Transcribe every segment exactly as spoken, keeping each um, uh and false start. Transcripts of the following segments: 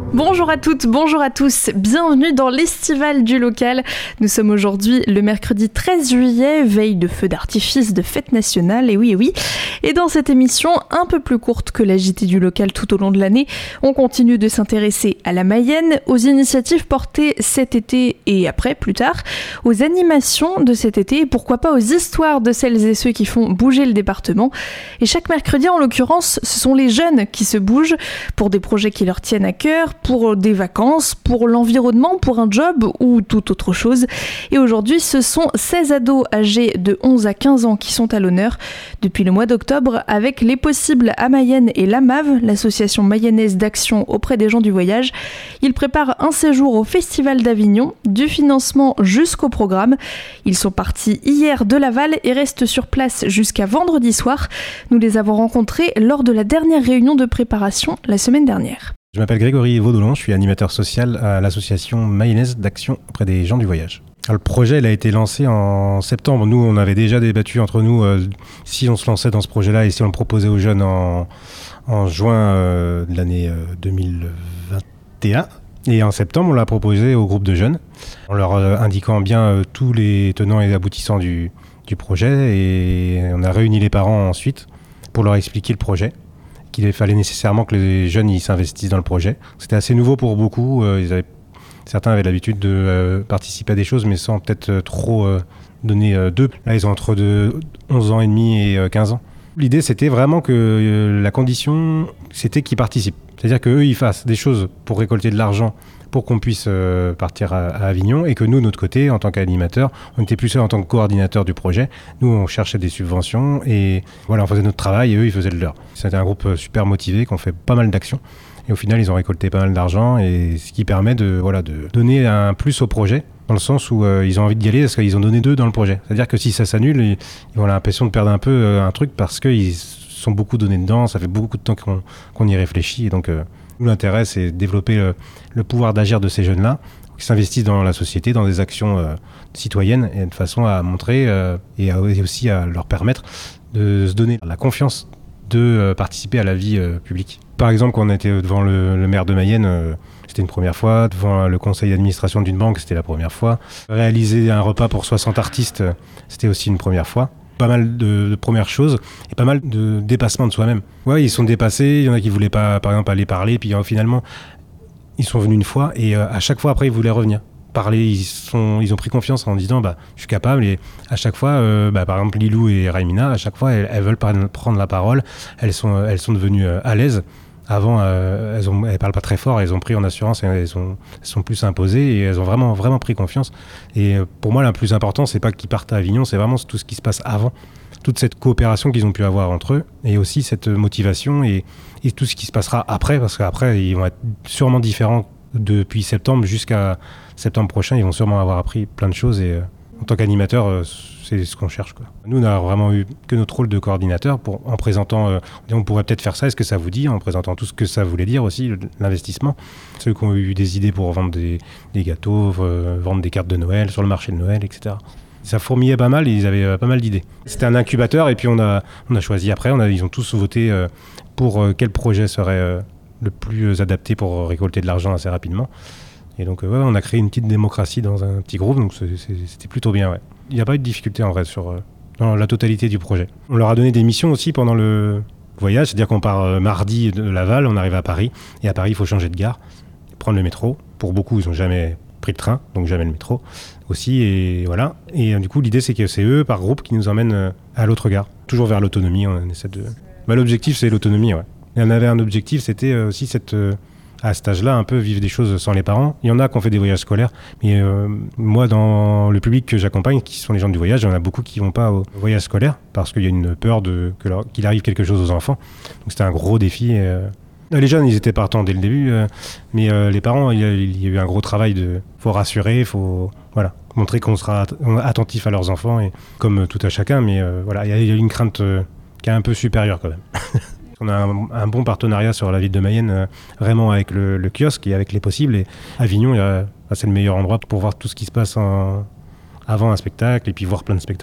Bonjour à toutes, bonjour à tous, bienvenue dans l'Estival du local. Nous sommes aujourd'hui le mercredi treize juillet, veille de feux d'artifice de fête nationale, et oui, et oui. Et dans cette émission, un peu plus courte que la J T du local tout au long de l'année, on continue de s'intéresser à la Mayenne, aux initiatives portées cet été et après, plus tard, aux animations de cet été, et pourquoi pas aux histoires de celles et ceux qui font bouger le département. Et chaque mercredi, en l'occurrence, ce sont les jeunes qui se bougent pour des projets qui leur tiennent à cœur, pour des vacances, pour l'environnement, pour un job ou toute autre chose. Et aujourd'hui, ce sont seize ados âgés de onze à quinze ans qui sont à l'honneur depuis le mois d'octobre avec Les Possibles à Mayenne et l'A M A V, l'association mayonnaise d'action auprès des gens du voyage. Ils préparent un séjour au Festival d'Avignon, du financement jusqu'au programme. Ils sont partis hier de Laval et restent sur place jusqu'à vendredi soir. Nous les avons rencontrés lors de la dernière réunion de préparation la semaine dernière. Je m'appelle Grégory Vaudolon, je suis animateur social à l'association mayonnaise d'action auprès des gens du voyage. Alors, le projet il a été lancé en septembre. Nous, on avait déjà débattu entre nous euh, si on se lançait dans ce projet-là et si on le proposait aux jeunes en, en juin euh, de l'année euh, deux mille vingt et un. Et en septembre, on l'a proposé au groupe de jeunes, en leur euh, indiquant bien euh, tous les tenants et aboutissants du, du projet. Et on a réuni les parents ensuite pour leur expliquer le projet, qu'il fallait nécessairement que les jeunes ils s'investissent dans le projet. C'était assez nouveau pour beaucoup. Euh, ils avaient, certains avaient l'habitude de euh, participer à des choses, mais sans peut-être euh, trop euh, donner euh, d'eux. Là, ils ont entre de onze ans et demi et euh, quinze ans. L'idée, c'était vraiment que euh, la condition, c'était qu'ils participent. C'est-à-dire qu'eux, ils fassent des choses pour récolter de l'argent pour qu'on puisse euh, partir à, à Avignon, et que nous, de notre côté, en tant qu'animateur, on était plus seul en tant que coordinateur du projet. Nous, on cherchait des subventions et voilà, on faisait notre travail et eux, ils faisaient le leur. C'était un groupe super motivé, qui ont fait pas mal d'actions. Et au final, ils ont récolté pas mal d'argent, et ce qui permet de, voilà, de donner un plus au projet, dans le sens où euh, ils ont envie d'y aller parce qu'ils ont donné d'eux dans le projet. C'est-à-dire que si ça s'annule, ils, ils ont l'impression de perdre un peu euh, un truc parce qu'ils sont beaucoup donnés dedans, ça fait beaucoup de temps qu'on, qu'on y réfléchit. Et donc, euh, nous, l'intérêt, c'est de développer le, le pouvoir d'agir de ces jeunes-là, qui s'investissent dans la société, dans des actions euh, citoyennes, et de façon à montrer euh, et, à, et aussi à leur permettre de se donner la confiance de euh, participer à la vie euh, publique. Par exemple, quand on était devant le, le maire de Mayenne, euh, c'était une première fois. Devant le conseil d'administration d'une banque, c'était la première fois. Réaliser un repas pour soixante artistes, euh, c'était aussi une première fois. Pas mal de, de premières choses et pas mal de dépassement de soi-même. Ouais, ils sont dépassés, il y en a qui voulaient pas, par exemple, aller parler, puis euh, finalement, ils sont venus une fois et euh, à chaque fois après, ils voulaient revenir. Parler, ils, sont, ils ont pris confiance en disant bah, je suis capable, et à chaque fois, euh, bah, par exemple, Lilou et Raimina, à chaque fois, elles, elles veulent prendre la parole, elles sont, elles sont devenues euh, à l'aise. Avant, euh, elles ne elles parlent pas très fort, elles ont pris en assurance, et elles sont, elles sont plus imposées et elles ont vraiment, vraiment pris confiance. Et pour moi, le plus important, c'est pas qu'ils partent à Avignon, c'est vraiment tout ce qui se passe avant. Toute cette coopération qu'ils ont pu avoir entre eux, et aussi cette motivation et, et tout ce qui se passera après, parce qu'après, ils vont être sûrement différents depuis septembre jusqu'à septembre prochain. Ils vont sûrement avoir appris plein de choses, et euh, en tant qu'animateur, euh, c'est ce qu'on cherche, quoi. Nous, on n'a vraiment eu que notre rôle de coordinateur pour, en présentant, euh, on pourrait peut-être faire ça, est-ce que ça vous dit, en présentant tout ce que ça voulait dire aussi, l'investissement. Ceux qui ont eu des idées pour vendre des, des gâteaux, euh, vendre des cartes de Noël sur le marché de Noël, et cetera. Ça fourmillait pas mal, et ils avaient euh, pas mal d'idées. C'était un incubateur, et puis on a, on a choisi après, on a, ils ont tous voté euh, pour euh, quel projet serait euh, le plus adapté pour récolter de l'argent assez rapidement. Et donc, euh, ouais, on a créé une petite démocratie dans un petit groupe, donc c'est, c'est, c'était plutôt bien, ouais. Il n'y a pas eu de difficulté en vrai sur euh, dans la totalité du projet. On leur a donné des missions aussi pendant le voyage, c'est-à-dire qu'on part euh, mardi de Laval, on arrive à Paris, et à Paris, il faut changer de gare, prendre le métro. Pour beaucoup, ils n'ont jamais pris le train, donc jamais le métro aussi, et voilà. Et euh, du coup, l'idée, c'est que c'est eux, par groupe, qui nous emmènent euh, à l'autre gare, toujours vers l'autonomie. On essaie de... bah, l'objectif, c'est l'autonomie, ouais. Il y en avait un objectif, c'était euh, aussi cette... Euh, à cet âge-là, un peu vivre des choses sans les parents. Il y en a qui ont fait des voyages scolaires, mais euh, moi, dans le public que j'accompagne, qui sont les gens du voyage, il y en a beaucoup qui ne vont pas au voyage scolaire parce qu'il y a une peur de, que leur, qu'il arrive quelque chose aux enfants. Donc c'était un gros défi. Et, euh, les jeunes, ils étaient partants dès le début, euh, mais euh, les parents, il y, a, il y a eu un gros travail de... Il faut rassurer, il faut voilà, montrer qu'on sera attentif à leurs enfants, et, comme tout à chacun, mais euh, voilà, il y a une crainte euh, qui est un peu supérieure quand même. On a un, un bon partenariat sur la ville de Mayenne, euh, vraiment avec le, le kiosque et avec Les Possibles. Et Avignon, euh, c'est le meilleur endroit pour voir tout ce qui se passe en, avant un spectacle, et puis voir plein de spectacles, quoi.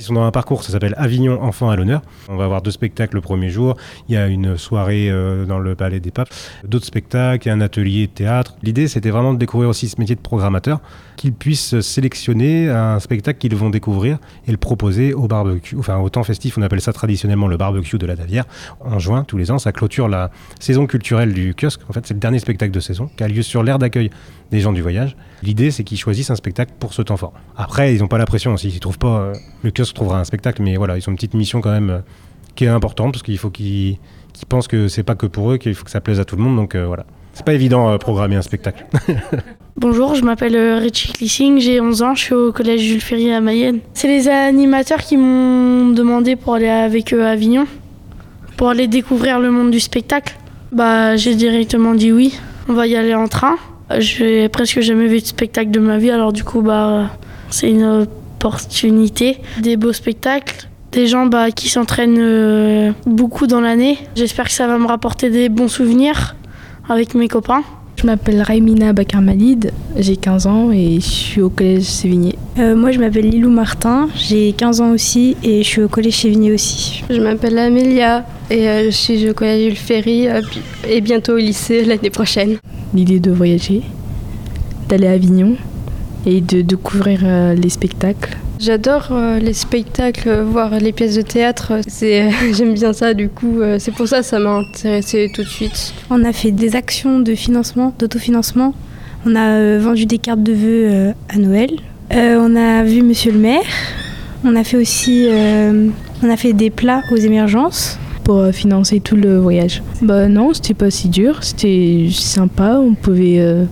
Ils sont dans un parcours, ça s'appelle Avignon Enfants à l'honneur. On va avoir deux spectacles le premier jour. Il y a une soirée euh, dans le Palais des Papes, d'autres spectacles, il y a un atelier de théâtre. L'idée, c'était vraiment de découvrir aussi ce métier de programmateur, qu'ils puissent sélectionner un spectacle qu'ils vont découvrir et le proposer au barbecue, enfin au temps festif. On appelle ça traditionnellement le barbecue de la Davière. En juin, tous les ans, ça clôture la saison culturelle du kiosque. En fait, c'est le dernier spectacle de saison qui a lieu sur l'aire d'accueil des gens du voyage. L'idée, c'est qu'ils choisissent un spectacle pour ce temps fort. Après, ils n'ont pas la pression. S'ils ne trouvent pas, euh, le kiosque trouvera un spectacle, mais voilà, ils ont une petite mission quand même euh, qui est importante parce qu'il faut qu'ils, qu'ils pensent que c'est pas que pour eux, qu'il faut que ça plaise à tout le monde. Donc euh, voilà, c'est pas évident euh, programmer un spectacle. Bonjour, je m'appelle Richie Klissing, j'ai onze ans, je suis au collège Jules Ferry à Mayenne. C'est les animateurs qui m'ont demandé pour aller avec eux à Avignon, pour aller découvrir le monde du spectacle. Bah, j'ai directement dit oui, on va y aller en train. J'ai presque jamais vu de spectacle de ma vie, alors du coup, bah, c'est une opportunité. Des beaux spectacles, des gens bah, qui s'entraînent euh, beaucoup dans l'année. J'espère que ça va me rapporter des bons souvenirs avec mes copains. Je m'appelle Raimina Bakar-Malid, j'ai quinze ans et je suis au collège Sévigné. Euh, moi je m'appelle Lilou Martin, j'ai quinze ans aussi et je suis au collège Sévigné aussi. Je m'appelle Amélia et euh, je suis au collège Jules Ferry euh, et bientôt au lycée l'année prochaine. L'idée de voyager, d'aller à Avignon et de découvrir euh, les spectacles. J'adore euh, les spectacles, voir les pièces de théâtre, c'est, j'aime bien ça du coup, euh, c'est pour ça que ça m'a intéressée tout de suite. On a fait des actions de financement, d'autofinancement, on a euh, vendu des cartes de vœux euh, à Noël, euh, on a vu Monsieur le maire, on a fait aussi euh, on a fait des plats aux émergences. Pour euh, financer tout le voyage. Bah non, c'était pas si dur, c'était sympa, on pouvait... Euh,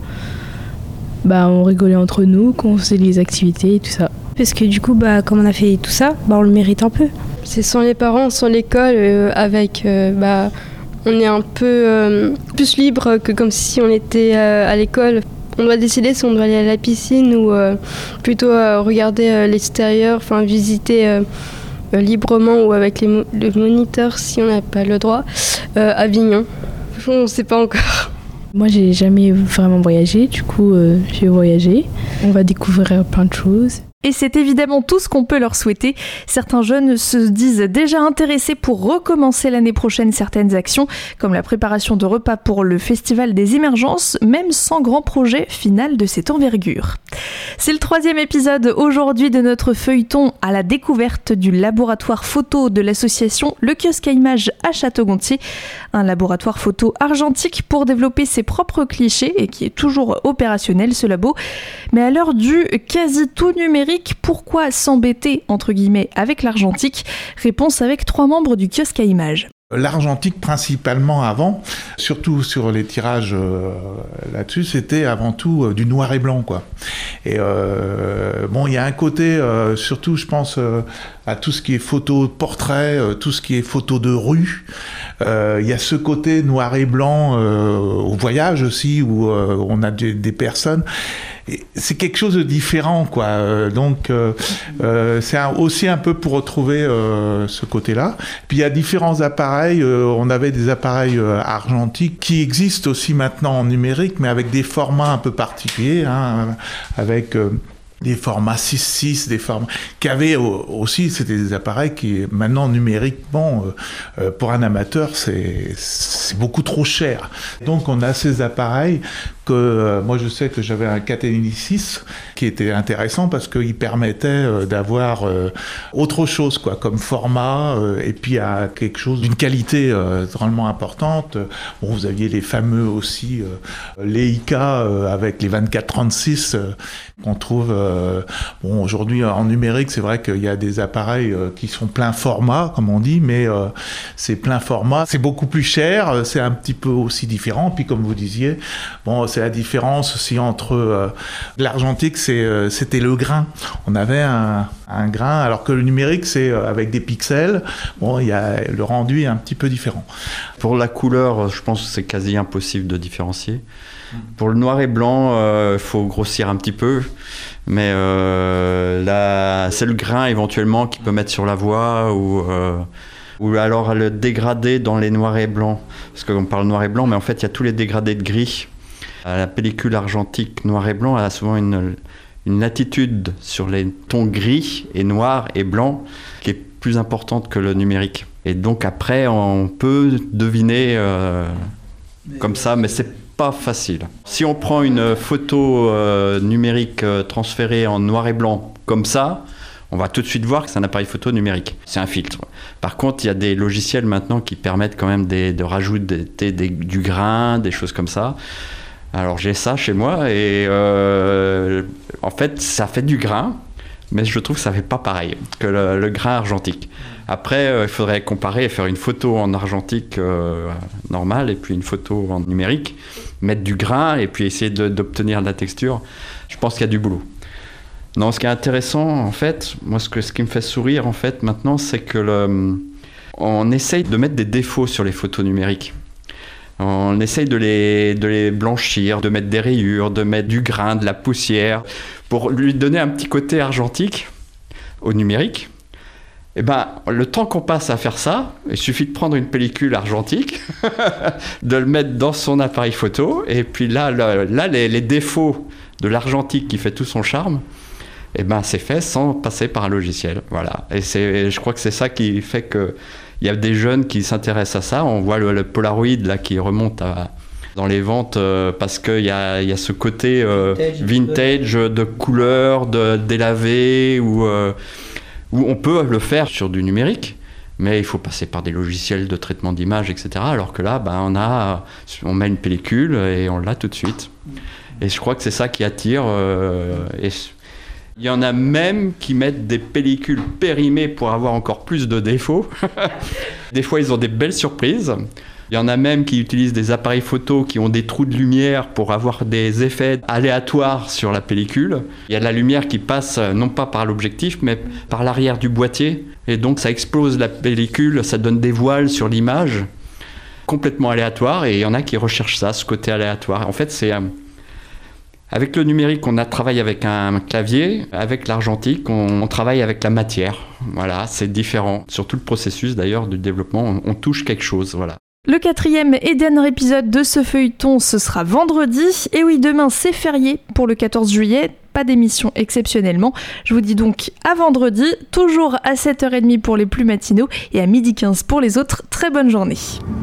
bah on rigolait entre nous, qu'on faisait les activités et tout ça. Parce que du coup, bah, comme on a fait tout ça, bah, on le mérite un peu. C'est sans les parents, sans l'école, euh, avec, euh, bah, on est un peu euh, plus libre que comme si on était euh, à l'école. On doit décider si on doit aller à la piscine ou euh, plutôt euh, regarder euh, l'extérieur, enfin visiter euh, euh, librement ou avec les mo- le moniteur si on n'a pas le droit, euh, Avignon. On ne sait pas encore. Moi, j'ai jamais vraiment voyagé, du coup, euh, j'ai voyagé. On va découvrir plein de choses. Et c'est évidemment tout ce qu'on peut leur souhaiter. Certains jeunes se disent déjà intéressés pour recommencer l'année prochaine certaines actions, comme la préparation de repas pour le Festival des Émergences, même sans grand projet final de cette envergure. C'est le troisième épisode aujourd'hui de notre feuilleton à la découverte du laboratoire photo de l'association Le Kiosque à Images à Château-Gontier, un laboratoire photo argentique pour développer ses propres clichés et qui est toujours opérationnel ce labo. Mais à l'heure du quasi tout numérique, pourquoi s'embêter entre guillemets avec l'argentique ? Réponse avec trois membres du kiosque à images. L'argentique, principalement avant, surtout sur les tirages euh, là-dessus, c'était avant tout euh, du noir et blanc, quoi. Et euh, bon, il y a un côté, euh, surtout, je pense euh, à tout ce qui est photo de portrait, euh, tout ce qui est photo de rue. Euh, il y a ce côté noir et blanc euh, au voyage aussi, où euh, on a des, des personnes. Et c'est quelque chose de différent, quoi. Euh, donc, euh, euh, c'est un, aussi un peu pour retrouver euh, ce côté-là. Puis il y a différents appareils. Euh, on avait des appareils euh, argentiques qui existent aussi maintenant en numérique, mais avec des formats un peu particuliers, hein, avec euh, des formats six six, des formats qui avaient aussi, c'était des appareils qui maintenant numériquement, euh, euh, pour un amateur, c'est, c'est beaucoup trop cher. Donc on a ces appareils que euh, moi je sais que j'avais un Catenini six qui était intéressant parce qu'il permettait euh, d'avoir euh, autre chose, quoi, comme format, euh, et puis à quelque chose d'une qualité euh, drôlement importante. Bon, vous aviez les fameux aussi euh, Leica euh, avec les vingt-quatre trente-six euh, qu'on trouve euh, bon, aujourd'hui en numérique. C'est vrai qu'il y a des appareils euh, qui sont plein format, comme on dit, mais euh, c'est plein format, c'est beaucoup plus cher, c'est un petit peu aussi différent. Puis comme vous disiez, bon, c'est la différence aussi entre euh, l'argentique, c'est, euh, c'était le grain. On avait un, un grain, alors que le numérique, c'est euh, avec des pixels. Bon, il y a le rendu est un petit peu différent. Pour la couleur, je pense que c'est quasi impossible de différencier. Pour le noir et blanc, il euh, faut grossir un petit peu, mais euh, là, c'est le grain éventuellement qui peut mettre sur la voix ou, euh, ou alors le dégradé dans les noirs et blancs. Parce qu'on parle noir et blanc, mais en fait, il y a tous les dégradés de gris. La pellicule argentique noir et blanc elle a souvent une, une latitude sur les tons gris et noirs et blancs qui est plus importante que le numérique. Et donc après, on peut deviner euh, comme ça, mais c'est pas facile. Si on prend une photo euh, numérique euh, transférée en noir et blanc comme ça, on va tout de suite voir que c'est un appareil photo numérique. C'est un filtre. Par contre, il y a des logiciels maintenant qui permettent quand même des, de rajouter des, des, du grain, des choses comme ça. Alors j'ai ça chez moi et euh, en fait, ça fait du grain, mais je trouve que ça fait pas pareil que le, le grain argentique. Après, euh, il faudrait comparer et faire une photo en argentique euh, normale et puis une photo en numérique, mettre du grain et puis essayer de, d'obtenir de la texture. Je pense qu'il y a du boulot. Non, ce qui est intéressant, en fait, moi, ce, que, ce qui me fait sourire, en fait, maintenant, c'est que le, on essaye de mettre des défauts sur les photos numériques. On essaye de les, de les blanchir, de mettre des rayures, de mettre du grain, de la poussière, pour lui donner un petit côté argentique au numérique. Eh ben, le temps qu'on passe à faire ça, il suffit de prendre une pellicule argentique, de le mettre dans son appareil photo, et puis là, là, là les, les défauts de l'argentique qui fait tout son charme, eh ben, c'est fait sans passer par un logiciel. Voilà. Et c'est, je crois que c'est ça qui fait que il y a des jeunes qui s'intéressent à ça. On voit le, le Polaroid là, qui remonte à, dans les ventes euh, parce qu'il y a, y a ce côté euh, vintage, vintage de couleurs, de délavé, où, euh, où on peut le faire sur du numérique, mais il faut passer par des logiciels de traitement d'image, et cetera. Alors que là, ben, on, a, on met une pellicule et on l'a tout de suite. Et je crois que c'est ça qui attire. Euh, et il y en a même qui mettent des pellicules périmées pour avoir encore plus de défauts. Des fois, ils ont des belles surprises. Il y en a même qui utilisent des appareils photo qui ont des trous de lumière pour avoir des effets aléatoires sur la pellicule. Il y a de la lumière qui passe non pas par l'objectif, mais par l'arrière du boîtier. Et donc, ça explose la pellicule, ça donne des voiles sur l'image, complètement aléatoire. Et il y en a qui recherchent ça, ce côté aléatoire. En fait, c'est... Avec le numérique, on a travaillé avec un clavier. Avec l'argentique, on, on travaille avec la matière. Voilà, c'est différent. Sur tout le processus, d'ailleurs, du développement, on, on touche quelque chose. Voilà. Le quatrième et dernier épisode de ce feuilleton, ce sera vendredi. Et oui, demain, c'est férié pour le quatorze juillet. Pas d'émission exceptionnellement. Je vous dis donc à vendredi, toujours à sept heures trente pour les plus matinaux et à midi quinze pour les autres. Très bonne journée.